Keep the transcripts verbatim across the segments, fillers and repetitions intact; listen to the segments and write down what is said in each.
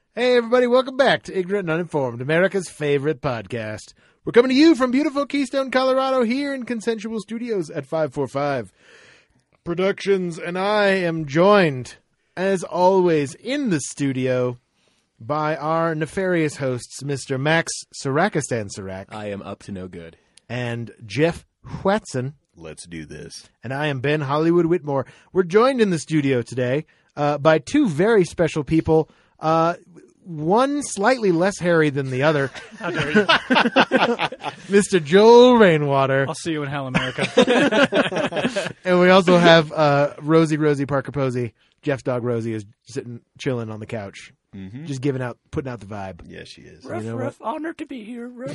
Hey, everybody, welcome back to Ignorant and Uninformed, America's favorite podcast. We're coming to you from beautiful Keystone, Colorado, here in Consensual Studios at five forty-five Productions, and I am joined, as always, in the studio by our nefarious hosts, Mister Max Sarakistan Sarak. I am up to no good. And Jeff Whetson. Let's do this. And I am Ben Hollywood Whitmore. We're joined in the studio today uh, by two very special people. Uh, one slightly less hairy than the other. How dare you? Mister Joel Rainwater. I'll see you in hell, America. And we also have uh, Rosie Rosie Parker Posey. Jeff's dog Rosie is sitting, chilling on the couch. Mm-hmm. Just giving out, putting out the vibe. Yeah, she is. Ruff, You know ruff, honored to be here. Ruff.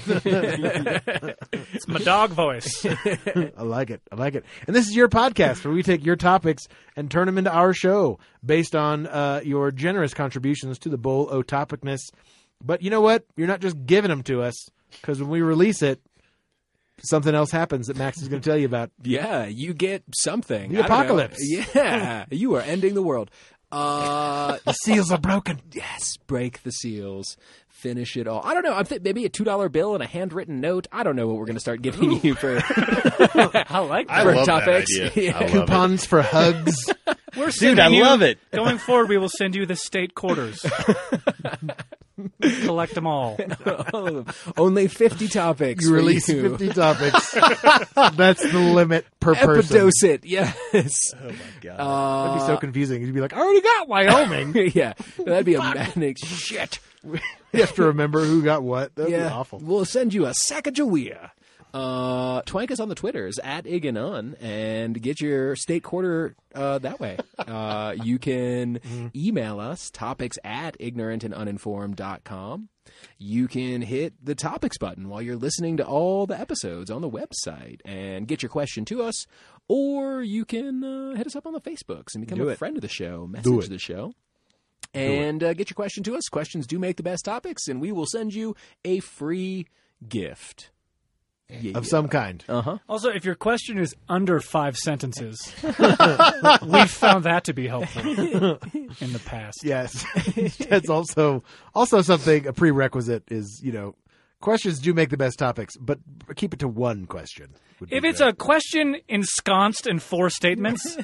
It's my dog voice. I like it. I like it. And this is your podcast where we take your topics and turn them into our show based on uh, your generous contributions to the Bowl O Topicness. But you know what? You're not just giving them to us, because when we release it, something else happens that Max is going to tell you about. Yeah, you get something. The I don't know. apocalypse. Yeah, you are ending the world. Uh, The seals are broken. yes, break the seals. Finish it all. I don't know. I'm th- maybe a two dollar bill and a handwritten note. I don't know what we're going to start giving you for, I like I that. for love topics. that idea. Yeah. I love Coupons for hugs. We're Dude, sending I you- love it. Going forward, we will send you the state quarters. Collect them all. All of them. Only fifty topics. You for release you. fifty topics. That's the limit per person. Epidose it. Yes. Oh, my God. Uh, That'd be so confusing. You'd be like, I already got Wyoming. yeah, that'd be a manic shit. You have to remember who got what. That'd Yeah, be awful. we'll send you a Sacagawea. Uh, twank us on the Twitters at Iganon and get your state quarter uh, that way. Uh, you can email us topics at ignorant and uninformed dot com. You can hit the topics button while you're listening to all the episodes on the website and get your question to us, or you can uh, hit us up on the Facebooks and become Do a it. friend of the show, Do message it. the show. And uh, get your question to us. Questions do make the best topics, and we will send you a free gift. Yeah. Of some kind. Uh-huh. Also, if your question is under five sentences, we've found that to be helpful in the past. Yes. That's also also something, a prerequisite is, you know, questions do make the best topics, but keep it to one question. would be If it's great. a question ensconced in four statements,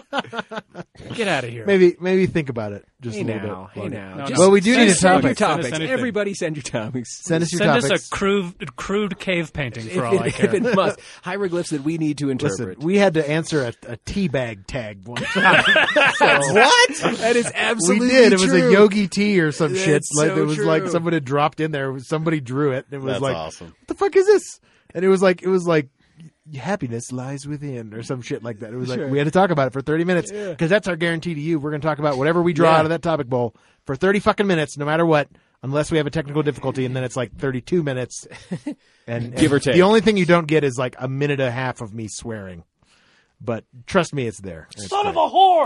get out of here. Maybe maybe think about it just Hey a little now, bit. hey now. No, Just no. Well, we do send need a us- send topic. your Send us topics. anything. Everybody send your topics. Send us your Send topics. us a crude, crude cave painting for all I if, care. it must. Hieroglyphs that we need to Listen, interpret. we had to answer a, a teabag tag one time. What? That is We absolutely did. It was true. a Yogi tea or some That's shit. Like so it was like true. somebody had dropped in there. Somebody drew it. And it was That's like, awesome. what the fuck is this? And it was like, it was like, happiness lies within or some shit like that. It was like, Sure. we had to talk about it for thirty minutes Yeah. because that's our guarantee to you. We're going to talk about whatever we draw Yeah. out of that topic bowl for thirty fucking minutes, no matter what, unless we have a technical difficulty. And then it's like thirty-two minutes. And, Give and or take. The only thing you don't get is like a minute and a half of me swearing. But trust me, it's there. It's Son of great. a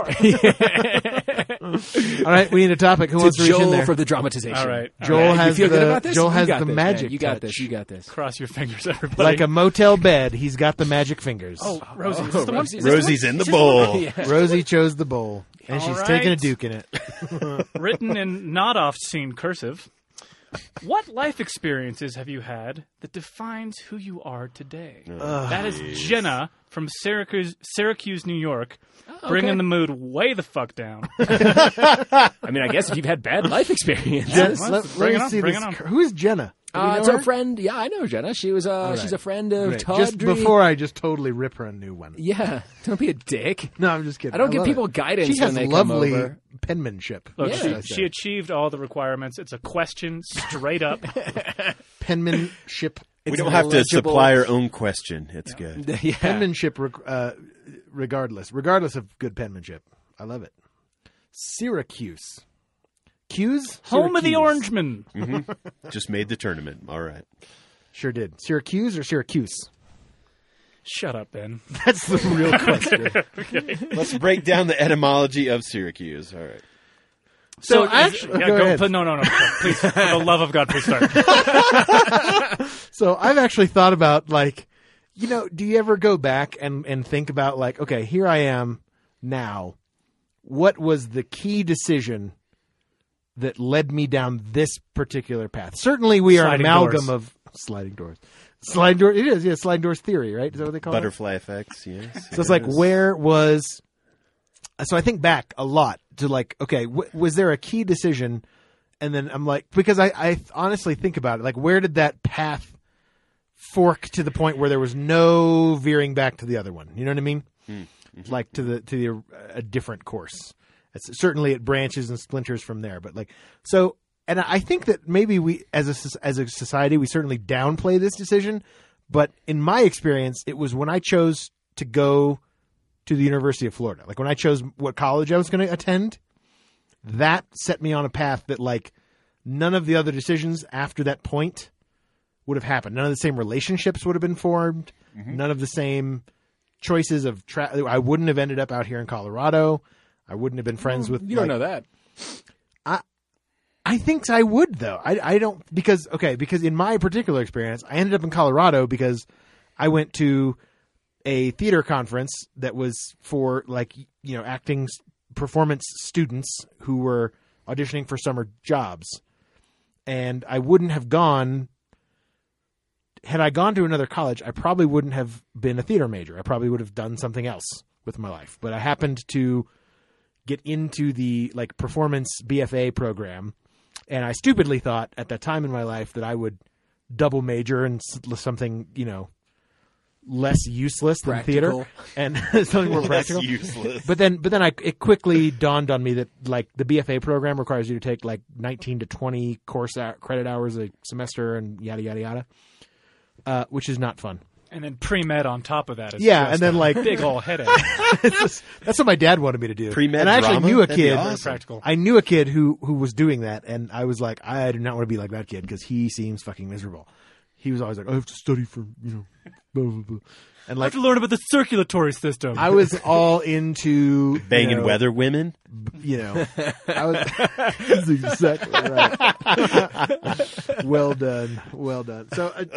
whore! All right, we need a topic. Who To wants to reach in Joel there? for the dramatization. All right. Joel All right. has you feel the good about this? Joel You has got the this, magic. man. You got touch. this. You got this. Cross your fingers, everybody. Like a motel bed, he's got the magic fingers. Oh, Rosie. Oh, is this the one? Rosie. Is this the Rosie's one? in the Is this bowl. Yeah. Rosie chose the bowl, and All she's right. taking a duke in it. Written in not oft seen cursive. What life experiences have you had that defines who you are today? That is Jenna from Syracuse, Syracuse, New York, bringing okay. the mood way the fuck down. I mean, I guess if you've had bad life experience. Jen- well, let, bring let it me on, see bring this. it on. Who is Jenna? Do we Uh, know it's her? our friend. Yeah, I know Jenna. She was. Uh, right. She's a friend of Great. Todd. Just before I just totally rip her a new one. Yeah, don't be a dick. No, I'm just kidding. I don't give love people it. guidance She has when they lovely come over. penmanship. Look, Yeah. she, I say. she achieved all the requirements. It's a question straight up. Penmanship. We It's don't have to legible. supply our own question. It's good. Yeah. Penmanship, reg- uh, regardless, regardless of good penmanship. I love it. Syracuse. Q's? Home of the Syracuse. Orangemen. Just made the tournament. All right. Sure did. Syracuse or Syracuse? Shut up, Ben. That's the real question. Let's break down the etymology of Syracuse. All right. So, is- actually, yeah, go go, ahead. pl- no, no, no, please, for the love of God, please start. So I've actually thought about, like, you know, do you ever go back and, and think about, like, okay, here I am now. What was the key decision that led me down this particular path. Certainly, we are Sliding an amalgam doors. of sliding doors. Sliding door. It is, yeah. Sliding doors theory, right? Is that what they call it? Butterfly effects, yes. So it's like, where was? So I think back a lot to like, okay, w- was there a key decision? And then I'm like, because I, I honestly think about it, like, where did that path fork to the point where there was no veering back to the other one? You know what I mean? Mm-hmm. Like to the to the a different course. It's, certainly, it branches and splinters from there. But like, so, and I think that maybe we, as a as a society, we certainly downplay this decision. But in my experience, it was when I chose to go to the University of Florida. Like when I chose what college I was going to attend, that set me on a path that like none of the other decisions after that point would have happened. None of the same relationships would have been formed. Mm-hmm. None of the same choices of tra- I wouldn't have ended up out here in Colorado. I wouldn't have been friends with. You don't like, know that. I I think I would though. I I don't because okay because in my particular experience, I ended up in Colorado because I went to a theater conference that was for like, you know, acting performance students who were auditioning for summer jobs. And I wouldn't have gone, had I gone to another college, I probably wouldn't have been a theater major. I probably would have done something else with my life. But I happened to get into the like performance B F A program. And I stupidly thought at that time in my life that I would double major in something, you know, less useless than Practical. theater and something more practical. useless. But then, but then I, it quickly dawned on me that like the B F A program requires you to take like nineteen to twenty course out, credit hours a semester and yada, yada, yada, uh, which is not fun. And then pre-med on top of that. Is Yeah, just and then, a like- big old headache. It's just- that's what my dad wanted me to do. Pre-med and I actually drama? knew a That'd be kid. awesome. Practical. I knew a kid who, who was doing that, and I was like, I do not want to be like that kid because he seems fucking miserable. He was always like, I have to study for, you know, blah, blah, blah. And I like, have to learn about the circulatory system. I was all into Banging you know, weather women? You know, I was. That's exactly right. Well done, well done. So, uh,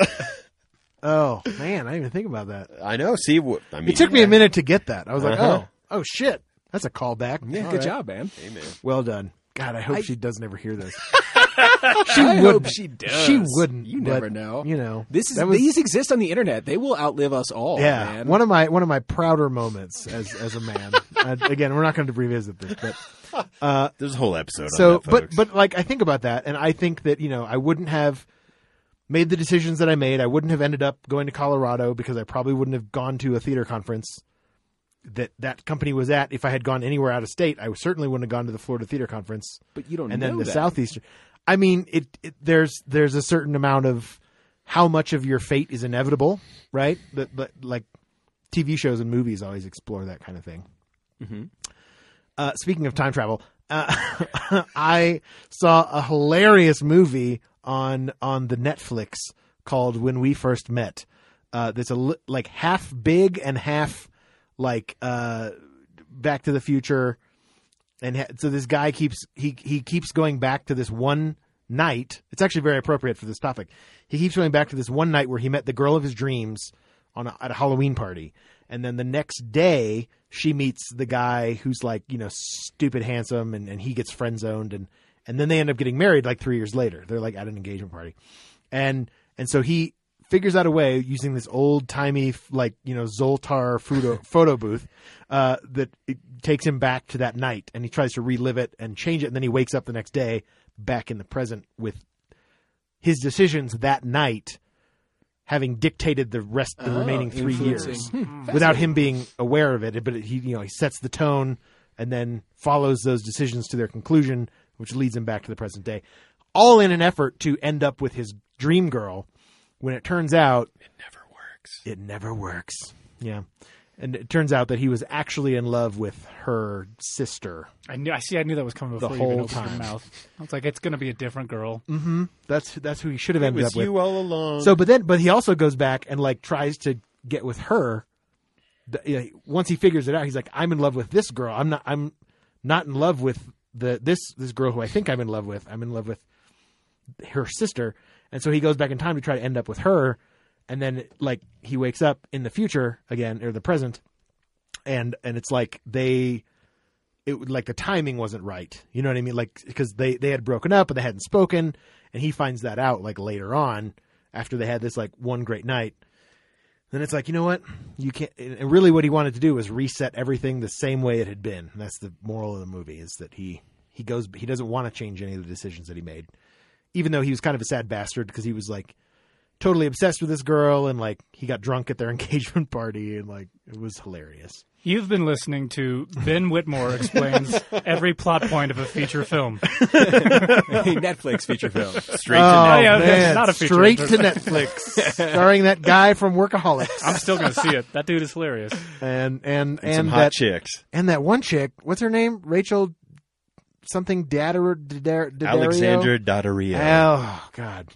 oh man, I didn't even think about that. I know. See, what I mean, It took me a minute to get that. I was like, Uh-huh. oh, oh shit, that's a callback. Yeah, All good right. job, man. Amen. Well done. God, I hope I- she doesn't ever hear this. She I wouldn't. hope she does. She wouldn't. You but, never know. You know, This is that was- these exist on the internet. They will outlive us all. Yeah, man. one of my one of my prouder moments as as a man. uh, again, we're not going to revisit this, but uh, There's a whole episode so on that, but folks. but like I think about that, and I think that you know I wouldn't have made the decisions that I made. I wouldn't have ended up going to Colorado because I probably wouldn't have gone to a theater conference that that company was at. If I had gone anywhere out of state, I certainly wouldn't have gone to the Florida Theater Conference. But you don't and know then the that. Southeastern. I mean, it, it. There's there's a certain amount of how much of your fate is inevitable, right? That, that like T V shows and movies always explore that kind of thing. Mm-hmm. Uh, speaking of time travel, uh, I saw a hilarious movie on on the Netflix called When We First Met. Uh, that's a li- like half big and half like uh, Back to the Future. And ha- so this guy keeps he he keeps going back to this one night. It's actually very appropriate for this topic. He keeps going back to this one night where he met the girl of his dreams on a, at a Halloween party, and then the next day she meets the guy who's like you know stupid handsome, and, and he gets friend zoned, and and then they end up getting married like three years later. They're like at an engagement party, and and so he figures out a way using this old timey like you know Zoltar photo photo booth uh, that it takes him back to that night, and he tries to relive it and change it, and then he wakes up the next day back in the present with his decisions that night having dictated the rest the Oh, remaining three years influencing. Hmm. without him being aware of it. But he you know he sets the tone and then follows those decisions to their conclusion, which leads him back to the present day, all in an effort to end up with his dream girl. When it turns out it never works. it never works. Yeah. And it turns out that he was actually in love with her sister. I knew. I see. I knew that was coming The before you even whole opened time. your mouth. I was like, it's going to be a different girl. Mm-hmm. That's that's who he should have It ended was up with. you all along. So, but then, but he also goes back and like tries to get with her. The- you know, once he figures it out, he's like, "I'm in love with this girl. I'm not. I'm not in love with the this this girl who I think I'm in love with. I'm in love with her sister." And so he goes back in time to try to end up with her, and then like he wakes up in the future again or the present, and and it's like they. it like the timing wasn't right. You know what I mean? Like because they they had broken up and they hadn't spoken, and he finds that out like later on after they had this like one great night. Then it's like, you know what? You can't. And really, what he wanted to do was reset everything the same way it had been. And that's the moral of the movie: is that he he goes he doesn't want to change any of the decisions that he made, even though he was kind of a sad bastard because he was like totally obsessed with this girl and like he got drunk at their engagement party and like it was hilarious. You've been listening to Ben Whitmore explains every plot point of a feature film. Netflix feature film. Straight Oh, to yeah, Netflix. man. not a feature. Straight to Netflix, starring that guy from Workaholics, I'm still going to see it. That dude is hilarious. and and And, and some hot that chicks. and that one chick. What's her name? Rachel something Dadder Daddario? Alexandra Daddario. Oh God.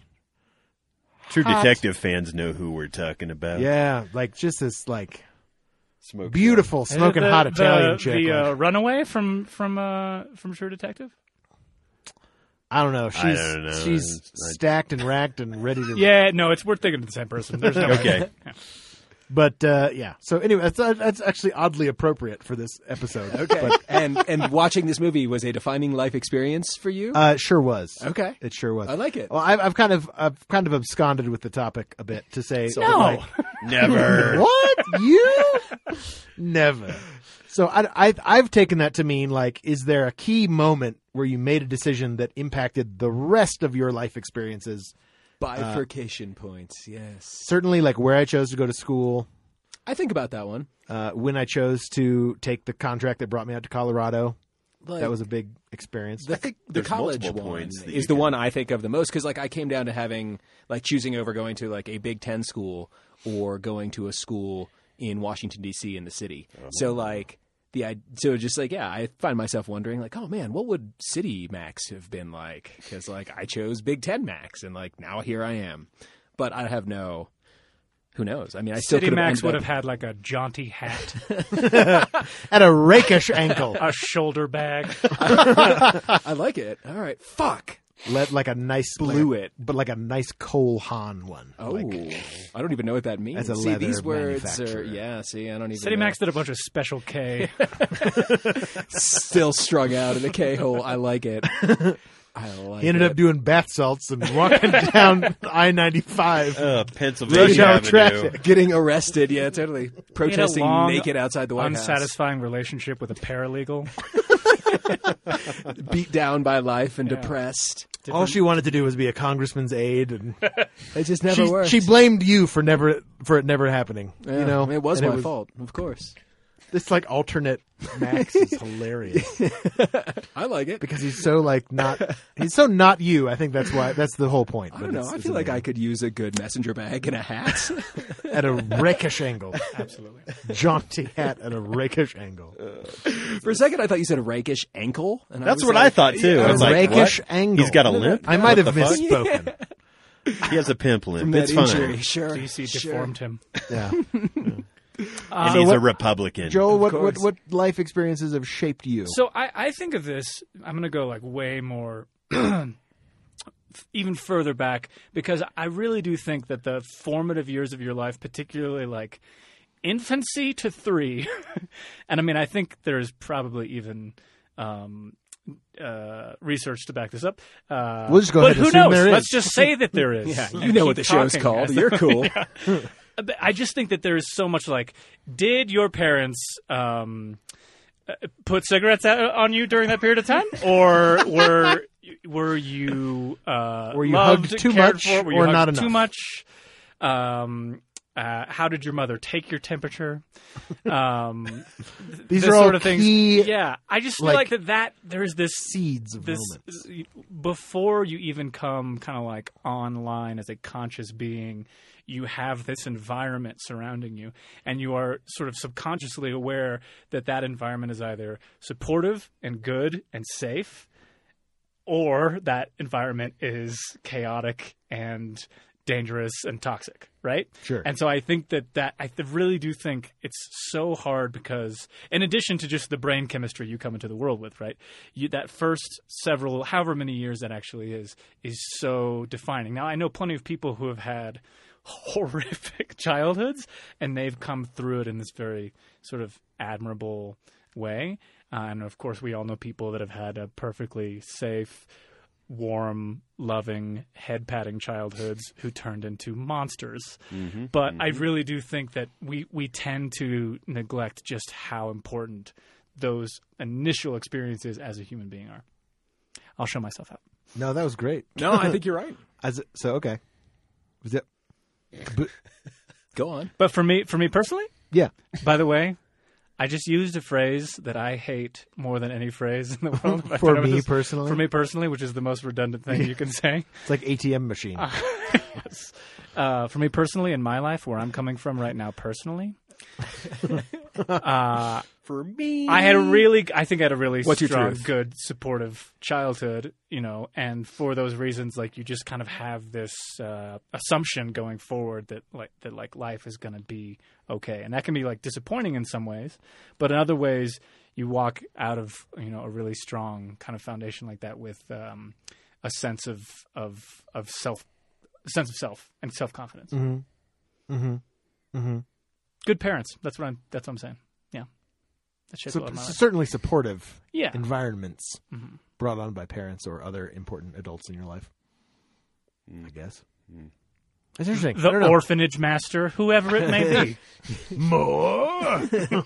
True hot. Detective fans know who we're talking about. Yeah, like just this like Smoke beautiful smoking the, hot Italian the, chick. The like- uh, runaway from from uh, from True Detective. I don't know. She's I don't know. she's I- stacked and racked and ready to. Yeah, no, it's we're thinking of the same person. There's no way. Okay. Yeah. But uh, yeah. So anyway, that's that's actually oddly appropriate for this episode. Okay. and and watching this movie was a defining life experience for you? Uh, it sure was. Okay. It sure was. I like it. Well, I've, I've kind of I've kind of absconded with the topic a bit to say No. like, Never. what you never. So I, I I've taken that to mean like, is there a key moment where you made a decision that impacted the rest of your life experiences? Bifurcation points, yes. Certainly, like where I chose to go to school, I think about that one. uh, when I chose to take the contract that brought me out to Colorado. Like, That was a big experience. the, the there's college multiple one points that is you the can- one I think of the most because like I came down to having like choosing over going to like a Big Ten school or going to a school in Washington D C in the city. So like the I so just like yeah, I find myself wondering like, oh man, what would City Max have been like? Because like I chose Big Ten Max and like now here I am, but I have no. Who knows? I mean, I still City could Max ended would up- have had like a jaunty hat, At a rakish ankle. a shoulder bag. I like it. All right, fuck. Let like a nice Blew like a- it. but like a nice Cole Haan one. Oh, Like, I don't even know what that means. As a see, leather these words are manufacturer. yeah. See, I don't even. City know. Max did a bunch of Special K. Still strung out in the K hole. I like it. I like he ended it. up doing bath salts and walking down I ninety-five. Uh, Pennsylvania Rush hour Avenue. traffic. getting arrested. Yeah, totally. He had a Protesting long, naked outside the White unsatisfying relationship with a paralegal. House. Beat down by life and Yeah. depressed. All she wanted to do was be a congressman's aide, and It just never she, worked. she blamed you for never for it never happening. Yeah, you know, it was And my fault, of course. This like alternate Max is hilarious I like it. because he's so like not he's so not you. I think that's why that's the whole point. I but don't know. it's- I it's feel like I amazing. could use a good messenger bag and a hat. At a rakish angle, Absolutely. jaunty hat at a rakish angle, For a second, I thought you said a rakish ankle. And That's I was what like, I thought too. a I was like, rakish what? angle. He's got a limp. I might What have the fuck? misspoken. He has a pimp limp. From that It's fine. injury, sure. D C sure. deformed him. Yeah. And So he's what- a Republican. Joel, what, what course. what life experiences have shaped you? So I, I think of this. I'm going to go like way more, even further back, because I really do think that the formative years of your life, particularly like infancy to three, and I mean, I think there's probably even um, uh, research to back this up. Uh, We'll just go but ahead and who assume knows? there is. Let's just say that there is. Yeah, you And know keep what the show's talking, called. guys. You're cool. But I just think that there is so much like, did your parents um, uh, put cigarettes out on you during that period of time, or were were you uh, Were you loved, hugged too cared much for? Were you or hugged not too enough? much? Um, uh, how did your mother take your temperature? Um, These this are all sort of things. key Yeah, I just feel like, like that. That there's this seeds of this moments. before you even come kind of like online as a conscious being, you have this environment surrounding you, and you are sort of subconsciously aware that that environment is either supportive and good and safe, or that environment is chaotic and dangerous and toxic, right? Sure. And so I think that that I th- really do think it's so hard because, in addition to just the brain chemistry you come into the world with, right? You, that first several, however many years that actually is, is so defining. Now I know plenty of people who have had horrific childhoods, and they've come through it in this very sort of admirable way. Uh, and of course, we all know people that have had a perfectly safe, warm, loving, head-patting childhoods who turned into monsters. Mm-hmm. But mm-hmm. I really do think that we, we tend to neglect just how important those initial experiences as a human being are. I'll show myself out. No, that was great. No, I think you're right. As so, okay. Was it? But, Go on. But for me, for me personally, yeah. by the way, I just used a phrase that I hate more than any phrase in the world. I For thought it was me just- personally? For me personally, which is the most redundant thing you can say. It's like A T M machine. Yes. Uh, for me personally, in my life, where I'm coming from right now personally, uh, For me, I had a really, I think I had a really What's your strong, truth? good, supportive childhood, you know, and for those reasons, like, you just kind of have this uh, assumption going forward that, like, that, like, life is going to be okay. And that can be, like, disappointing in some ways, but in other ways, you walk out of, you know, a really strong kind of foundation like that with um, a sense of, of, of self, sense of self and self-confidence. Mm-hmm. Mm-hmm. Mm-hmm. Good parents. That's what I'm, that's what I'm saying. Yeah. That shaped a So, lot of my life. certainly supportive Yeah. environments Mhm. brought on by parents or other important adults in your life. I guess. Mm. That's interesting. I The don't know. orphanage master, whoever it may be. More.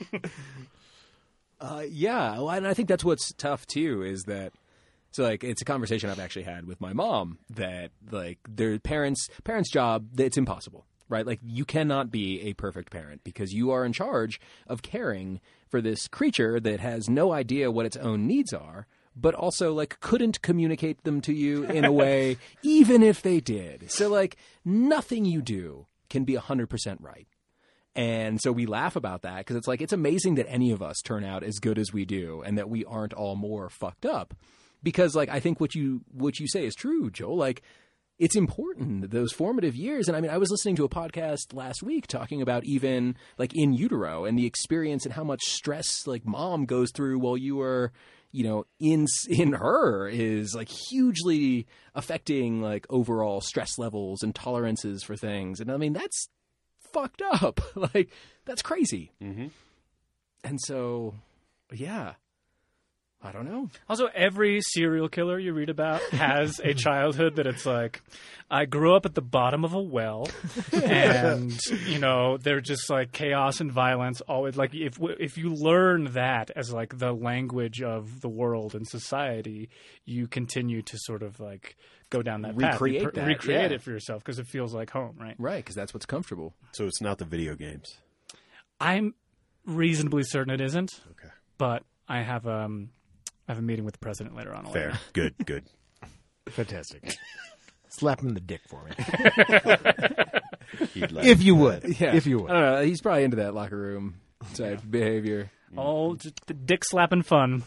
Uh, yeah, well, and I think that's what's tough too is that so like it's a conversation I've actually had with my mom that like their parents parents' job it's impossible, right? Like you cannot be a perfect parent because you are in charge of caring for this creature that has no idea what its own needs are, but also like couldn't communicate them to you in a way even if they did. So like nothing you do can be one hundred percent right. And so we laugh about that because it's like it's amazing that any of us turn out as good as we do and that we aren't all more fucked up. Because like I think what you what you say is true, Joel. Like it's important those formative years. And I mean, I was listening to a podcast last week talking about even like in utero and the experience and how much stress like mom goes through while you are, you know, in in her is like hugely affecting like overall stress levels and tolerances for things. And I mean, that's fucked up. Like that's crazy. Mm-hmm. And so, yeah, I don't know. Also, every serial killer you read about has a childhood that it's like, I grew up at the bottom of a well, and you know they're just like chaos and violence. Always like if if you learn that as like the language of the world and society, you continue to sort of like go down that path, Recreate You that, recreate yeah. it for yourself because it feels like home, right? Right, because that's what's comfortable. So it's not the video games. I'm reasonably certain it isn't, Okay. but I have um I have a meeting with the president later on. I'll let you Fair. know. Good. Good. Fantastic. Slap him in the dick for me. He'd like If you would. Yeah, If you would. I don't know. He's probably into that locker room type behavior. All just the dick slapping fun.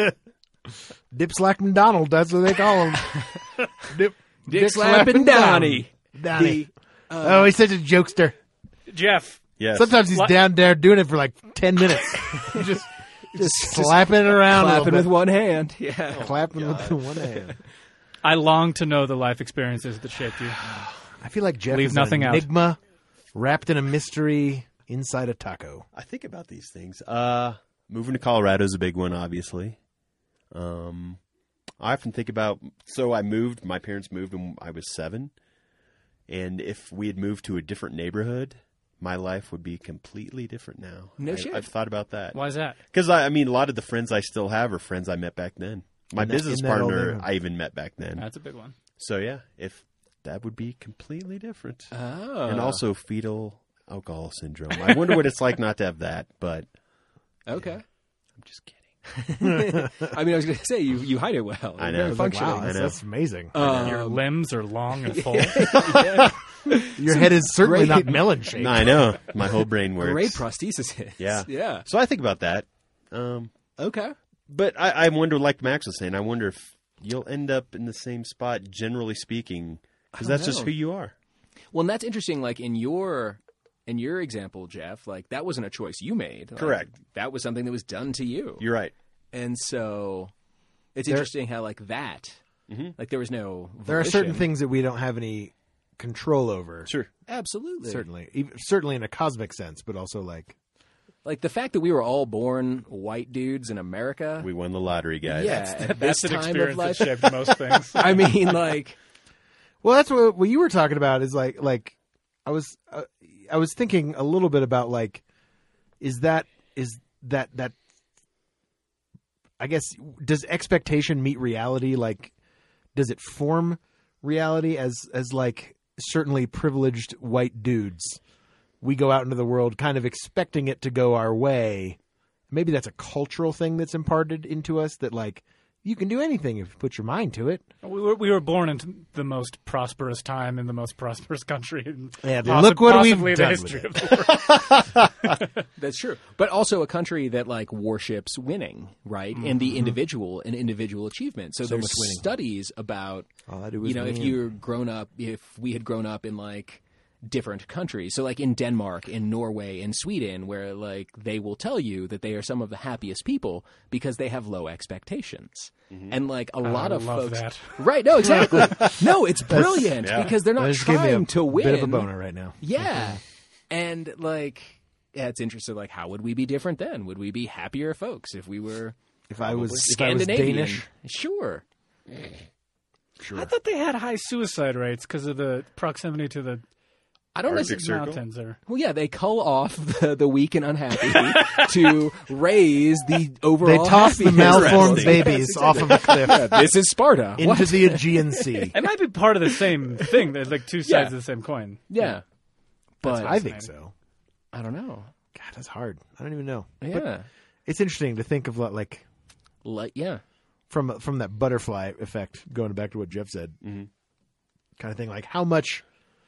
Dip slapping Donald. That's what they call him. Dip, Dick slapping Donnie. Donnie. oh, he's such a jokester. Jeff, Yes. Sometimes he's What? down there doing it for like ten minutes. just, just slapping it around a Clapping little with bit. one hand. Yeah. Clapping with the one hand. I long to know the life experiences that shaped you. I feel like Jeff Leave is nothing an out. enigma wrapped in a mystery inside a taco. I think about these things. Uh, moving to Colorado is a big one, obviously. Um, I often think about. So I moved. My parents moved when I was seven, and if we had moved to a different neighborhood, my life would be completely different now. No I, shit. I've thought about that. Why is that? Because I, I mean, a lot of the friends I still have are friends I met back then. My In that- business in that old partner neighborhood. I even met back then. That's a big one. So yeah, if that would be completely different. Oh. And also fetal alcohol syndrome. I wonder what it's like not to have that, but Okay. I'm just kidding. I mean, I was going to say, you, you hide it well. I know. Very I was like, functioning. Wow, I that's, know. that's amazing. Your Um, limbs are long and full. Your head is certainly great. not melon shaped. No, I know. My whole brain works. Great prosthesis. Yeah. Yeah. So I think about that. Um, Okay. but I, I wonder, like Max was saying, I wonder if you'll end up in the same spot, generally speaking, because don't that's just know. who you are. Well, and that's interesting. Like in your in your example, Jeff, like that wasn't a choice you made. Like, Correct. that was something that was done to you. You're right. And so it's There- interesting how like that, Mhm. like there was no. There are certain volition. things that we don't have any control over. Sure. Absolutely. Certainly. Even, certainly in a cosmic sense, but also like like the fact that we were all born white dudes in America. We won the lottery, guys. Yeah, at That's this an time experience of that life. shaped most things. I mean, like, Well, that's what what you were talking about. Is like like I was uh, I was thinking a little bit about like is that is that that I guess does expectation meet reality? Like, does it form reality as as like certainly privileged white dudes? We go out into the world kind of expecting it to go our way. Maybe that's a cultural thing that's imparted into us that like you can do anything if you put your mind to it. We were, we were born into the most prosperous time in the most prosperous country. In And possi- look what we've possibly the done history with of the world. that's true. But also a country that like worships winning, right? And the individual and individual achievement. So, there's much winning. studies about, All I do is you know, if win. you're grown up, if we had grown up in like different countries. So like in Denmark, in Norway, in Sweden, where like they will tell you that they are some of the happiest people because they have low expectations. And like a lot I of love folks, that. right? No, exactly. No, it's brilliant yeah. because they're not That just gave me trying a to win. bit of a boner right now. Yeah. And like, yeah, it's interesting. Like, how would we be different then? Would we be happier folks if we were If I was if I was Scandinavian? Danish, Sure. sure. I thought they had high suicide rates because of the proximity to the I don't know. Arctic Circle? mountains. Or Well, yeah, they cull off the, the weak and unhappy to raise the They overall. toss the happiness. malformed Interesting. babies off of a cliff This is Sparta. into What? the Aegean Sea. it might be part of the same thing. They're like two sides Yeah. of the same coin. Yeah, but I think so. I don't know. God, that's hard. I don't even know. Yeah, It's interesting to think of like like yeah, from from that butterfly effect. Going back to what Jeff said, Mm-hmm. kind of thing. Like how much,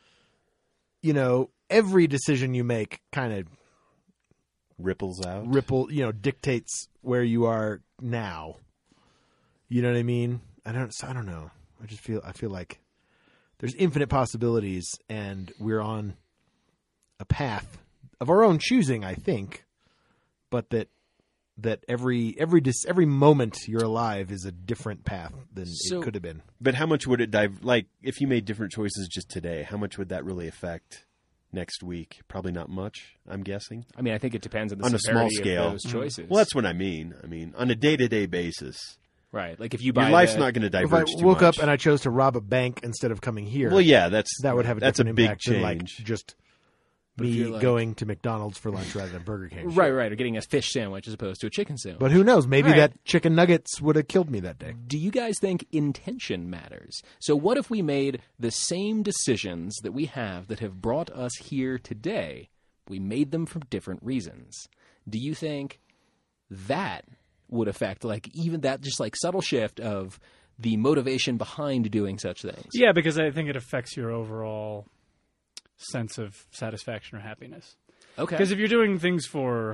you know, every decision you make kind of Ripples out. ripple, you know, dictates where you are now. You know what I mean? I don't. I don't know. I just feel. I feel like there's infinite possibilities, and we're on a path of our own choosing. I think, but that that every every dis, every moment you're alive is a different path than So- it could have been. But how much would it dive? Like, if you made different choices just today, how much would that really affect next week? Probably not much, I'm guessing. I mean, I think it depends on the On a small severity scale. of those choices. Well, that's what I mean. I mean, on a day-to-day basis, right. Like if you buy your life's the- not going to If I diverge too woke much. up and I chose to rob a bank instead of coming here, well, yeah, that's that would have a that's different a big impact than change. like just But if me you're like- going to McDonald's for lunch rather than Burger King. right, right, or getting a fish sandwich as opposed to a chicken sandwich. But who knows? Maybe All right. that chicken nuggets would have killed me that day. Do you guys think intention matters? So what if we made the same decisions that we have that have brought us here today? We made them for different reasons. Do you think that would affect, like, even that just like subtle shift of the motivation behind doing such things? Yeah, because I think it affects your overall sense of satisfaction or happiness. Okay. Because if you're doing things for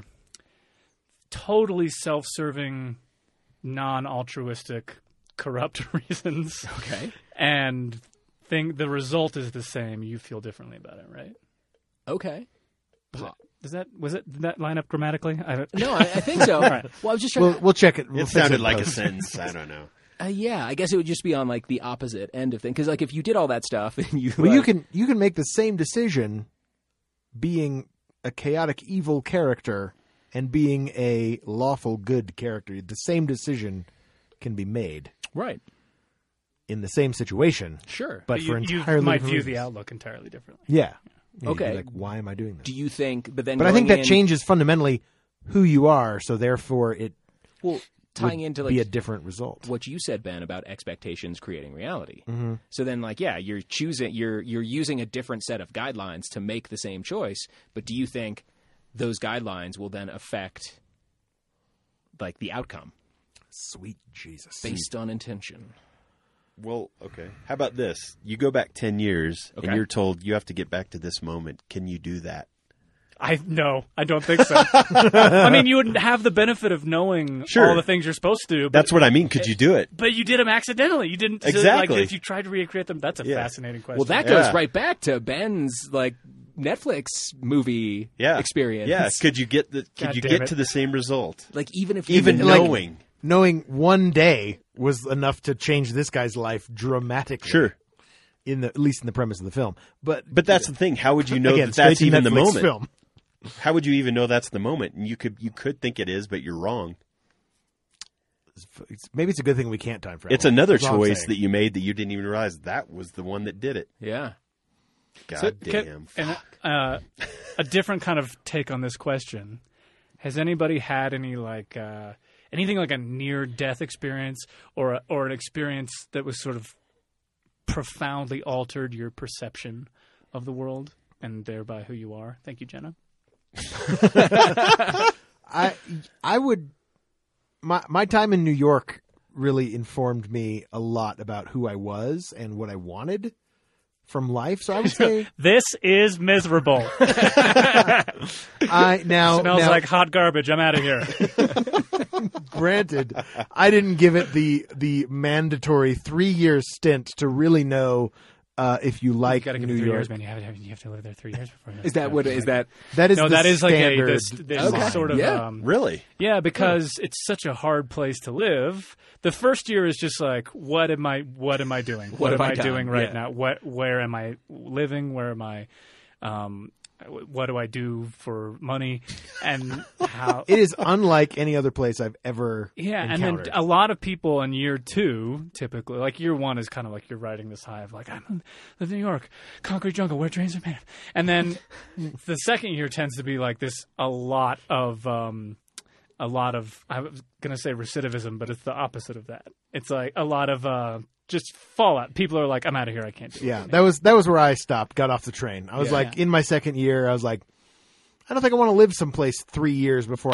totally self-serving, non-altruistic, corrupt reasons, Okay. and think the result is the same, you feel differently about it, right? Okay. Does that was it? Did that line up grammatically? I don't, No, I, I think so. right. Well, I was just trying We'll, we'll check it. We'll It fix sounded in like a post. sentence. I don't know. Uh, yeah, I guess it would just be on like the opposite end of things. Because like if you did all that stuff and you, Well, you like- can you can make the same decision, being a chaotic evil character and being a lawful good character. The same decision can be made right, in the same situation, sure. but you, for you entirely might different view the reasons. outlook entirely differently. Yeah. Yeah, you'd be Okay. Like, why am I doing this? Do you think? But then, But I think going that in- changes fundamentally who you are. So therefore, it Well, tying would into be a like different result. what you said, Ben, about expectations creating reality. Mm-hmm. So then, like, yeah, you're choosing, you're you're using a different set of guidelines to make the same choice. But do you think those guidelines will then affect like the outcome Sweet Jesus. based on intention? Well, okay. How about this? You go back ten years, Okay. and you're told you have to get back to this moment. Can you do that? I no, I don't think so. I mean, you wouldn't have the benefit of knowing Sure. all the things you're supposed to do. But, That's what I mean. Could you do it? but you did them accidentally. You didn't so, Exactly. Like, if you tried to recreate them, that's a Yeah. fascinating question. Well, that goes Yeah. right back to Ben's like Netflix movie Yeah. experience. Yeah. Could you get the? Could God you damn get it. to the same result? Like even if you Even didn't- like- knowing. Knowing one day was enough to change this guy's life dramatically. Sure. In the at least in the premise of the film, but But that's the thing. How would you know again, that that's straight to even the Netflix moment? Film. how would you even know that's the moment? And you could you could think it is, but you're wrong. It's, maybe it's a good thing we can't time travel. It's another That's all I'm choice saying. that you made that you didn't even realize that was the one that did it. Yeah. God So, damn. can- and, uh, a different kind of take on this question. Has anybody had any like uh, anything like a near-death experience or a, or an experience that was sort of profoundly altered your perception of the world and thereby who you are? Thank you, Jenna. I I would my my time in New York really informed me a lot about who I was and what I wanted from life. So I would say This is miserable. I now Smells now, like hot garbage. I'm out of here. granted, I didn't give it the the mandatory three year stint to really know uh, if you like You got to give New it three York. years, man. You have, to- you have to live there three years before. You Is that what is that? That is No, the that is like a standard this, this Okay. sort of Yeah. um, Really? yeah, because it's such a hard place to live. The first year is just like, what am I? What am I doing? What, have am I I, done? doing right Yeah. now? What? Where am I living? Where am I? Um, what do I do for money? And how? It is unlike any other place I've ever Yeah, and encountered. then a lot of people in year two, typically, like year one is kind of like you're riding this high of like, I'm live in New York, concrete jungle, where trains are made. And then the second year tends to be like this, a lot of, um, a lot of, I was going to say recidivism, but it's the opposite of that. It's like a lot of uh, just fallout. People are like, I'm out of here, I can't do it. Yeah, that was that was where I stopped, got off the train. I was Yeah. like, in my second year, I was like, I don't think I want to live someplace three years before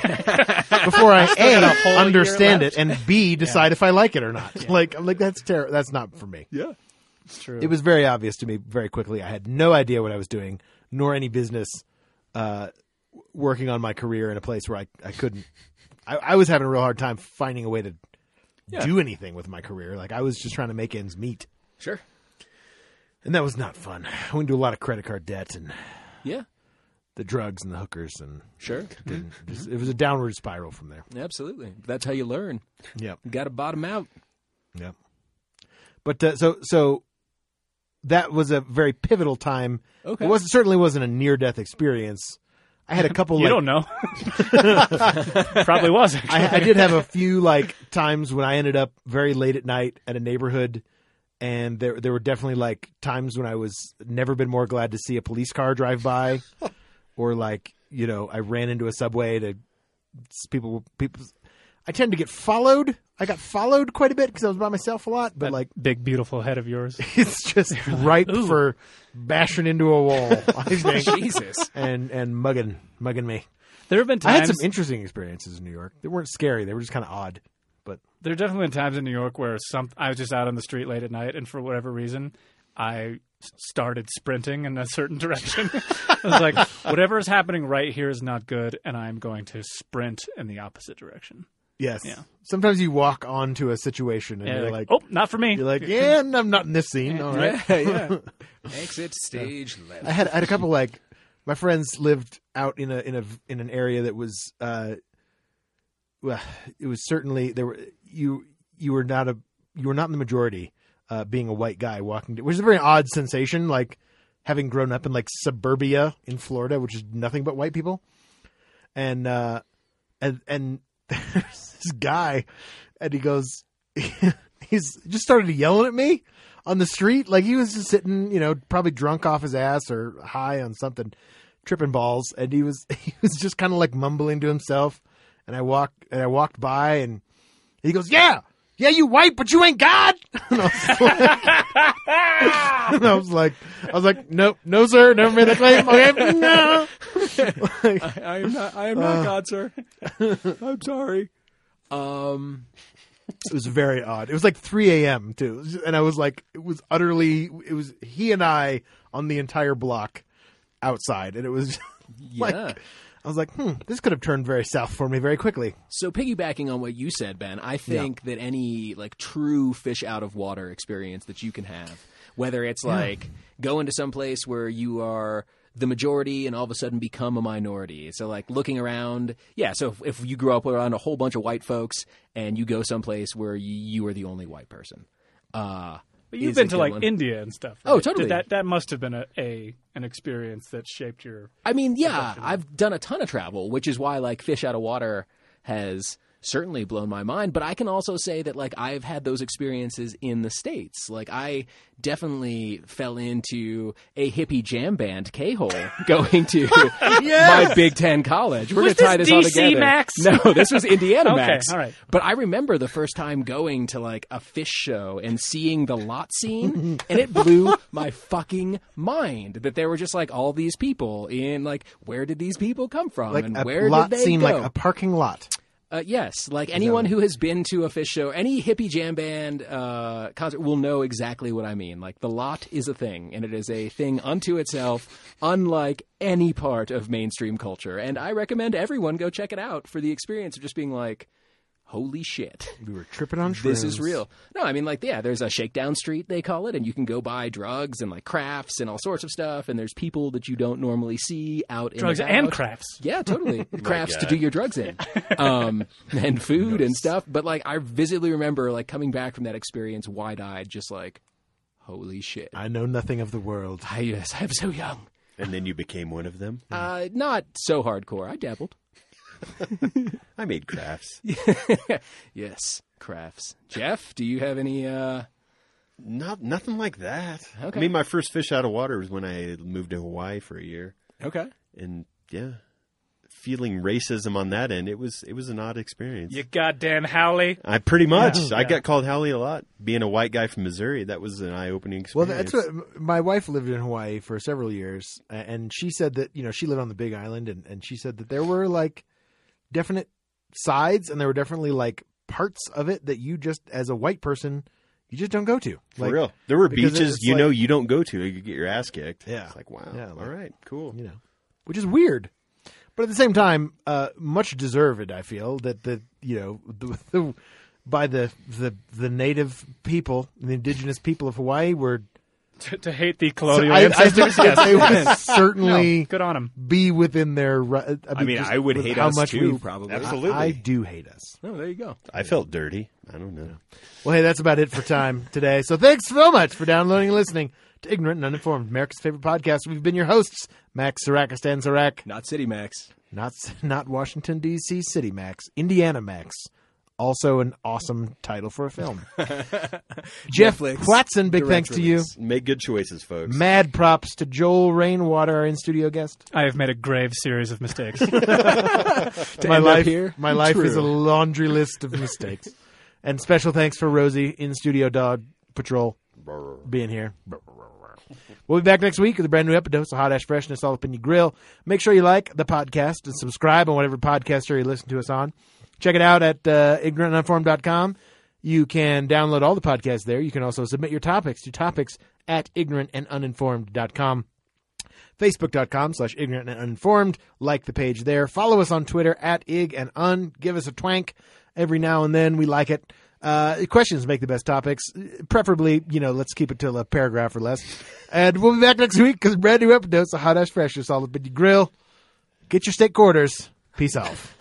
I before I got a whole a year understand left. it and b decide if I like it or not. Like I'm like that's ter- that's not for me. Yeah. It's true. It was very obvious to me very quickly. I had no idea what I was doing, nor any business uh, working on my career in a place where I I couldn't. I, I was having a real hard time finding a way to Yeah. do anything with my career. Like I was just trying to make ends meet. Sure. And that was not fun. I went into a lot of credit card debt and Yeah. the drugs and the hookers, and Sure. didn't, just, it was a downward spiral from there. Absolutely. That's how you learn. Yep, You got to bottom out. yep. But uh, so so that was a very pivotal time. Okay. It wasn't certainly wasn't a near death experience. I had a couple. you like, don't know. Probably was, actually. I, I did have a few like times when I ended up very late at night at a neighborhood, and there there were definitely like times when I was never been more glad to see a police car drive by, or like you know I ran into a subway to people people. I tend to get followed. I got followed quite a bit because I was by myself a lot, but That like big, beautiful head of yours. it's just ripe "Ooh." for bashing into a wall. I think, Jesus. and and mugging mugging me. There have been I had times. some interesting experiences in New York. They weren't scary. They were just kind of odd. But There have definitely been times in New York where some I was just out on the street late at night, and for whatever reason, I s- started sprinting in a certain direction. I was like, whatever is happening right here is not good, and I'm going to sprint in the opposite direction. yes, Yeah. sometimes you walk onto a situation and And you're like, like, oh, not for me. you're like, yeah, I'm not in this scene. All right. Yeah, yeah. Exit stage left. I had I had a couple like my friends lived out in a in a in an area that was uh well it was certainly there were you you were not a you were not in the majority uh being a white guy walking which is a very odd sensation, like having grown up in like suburbia in Florida, which is nothing but white people. And uh and and there's this guy and he goes he's just started yelling at me on the street. Like he was just sitting, you know, probably drunk off his ass or high on something, tripping balls. And he was, he was just kind of like mumbling to himself. And I walked, and I walked by and he goes, yeah, yeah, you white, but you ain't God. And I was like, and I was like, I was like, nope, no, sir. Never made that claim. Okay. No. Like, I, I am not. I am not God, sir. I'm sorry. Um. it was very odd. It was like three a.m. too. And I was like, it was utterly, it was he and I on the entire block outside. And it was like, Yeah. I was like, hmm, this could have turned very south for me very quickly. So piggybacking on what you said, Ben, I think that any like true fish out of water experience that you can have, whether it's like going to some place where you are the majority and all of a sudden become a minority. So like looking around, yeah. So if, if you grew up around a whole bunch of white folks and you go someplace where you, you are the only white person, uh, But you've is been a to good like one. India and stuff. Oh, right? totally. That that must have been a, a an experience that shaped your. I mean, yeah, I've done a ton of travel, which is why like Fish Out of Water has certainly blown my mind. But I can also say that like I've had those experiences in the States. Like I definitely fell into a hippie jam band K-hole going to my Big Ten college. We're Was going to tie this this all D C together. Max? No, this was Indiana Okay, Max. all right. But I remember the first time going to like a fish show and seeing the lot scene, and it blew my fucking mind that there were just like all these people in like, where did these people come from, Like and a where lot did they scene, go? like a parking lot. Uh, yes, like anyone who has been to a fish show, any hippie jam band uh, concert will know exactly what I mean. Like the lot is a thing, and it is a thing unto itself, unlike any part of mainstream culture. And I recommend everyone go check it out for the experience of just being like, holy shit. We were tripping on shrooms. This is real. No, I mean, like, yeah, there's a shakedown street, they call it, and you can go buy drugs and, like, crafts and all sorts of stuff, and there's people that you don't normally see out in Drugs and and about. crafts. Yeah, totally. Crafts to God. do your drugs in. Um, and food and stuff. But, like, I vividly remember, like, coming back from that experience wide-eyed, just like, holy shit. I know nothing of the world. I, yes, I'm so young. And then you became one of them. Uh, not so hardcore. I dabbled. I made crafts. Yes, crafts. Jeff, do you have any... Uh... Not nothing like that. Okay. I mean, my first fish out of water was when I moved to Hawaii for a year, Okay. and yeah, feeling racism on that end, it was it was an odd experience. You goddamn Howley. I pretty much. I Yeah. got called Howley a lot. Being a white guy from Missouri, that was an eye-opening Well, experience. that's what my wife lived in Hawaii for several years, a- and she said that, you know, she lived on the Big Island, and, and she said that there were like definite sides, and there were definitely like parts of it that you just, as a white person, you just don't go to. For Like, real. There were because beaches it's you like- know you don't go to. You get your ass kicked. Yeah. It's like, wow. Yeah, like- all right, cool. you know, which is weird. But at the same time, uh, much deserved. I feel that the you know the, the, by the the the native people, the indigenous people of Hawaii, were To, to hate the colonial I, I ancestors. think that they would No, certainly good on them. be within their. ri- I, I mean, just I would with hate how us much too, we've- probably. Absolutely. I, I do hate us. Oh, there you go. I felt dirty. I don't know. Well, hey, that's about it for time today. So thanks so much for downloading and listening to Ignorant and Uninformed, America's favorite podcast. We've been your hosts, Max Sarakistan Sarak, Not City Max. not not Washington D C City Max, Indiana Max. Also an awesome title for a film. Jeff Netflix Platson, big direct thanks to you. release. Make good choices, folks. Mad props to Joel Rainwater, our in-studio guest. I have made a grave series of mistakes. my end up life, here? my life is a True. laundry list of mistakes. And special thanks for Rosie, in-studio dog patrol, being here. We'll be back next week with a brand new episode of Hot Ash Freshness all up in your grill. Make sure you like the podcast and subscribe on whatever podcast you listen to us on. Check it out at uh, ignorant uninformed dot com. You can download all the podcasts there. You can also submit your topics to topics at ignorant and uninformed dot com. Facebook.com slash ignorant and uninformed. Like the page there. Follow us on Twitter at ig and un. Give us a twank every now and then. We like it. Uh, questions make the best topics. Preferably, you know, let's keep it to a paragraph or less. And we'll be back next week because brand new episodes of Hot Ash Fresh is all up in your grill. Get your steak quarters. Peace out.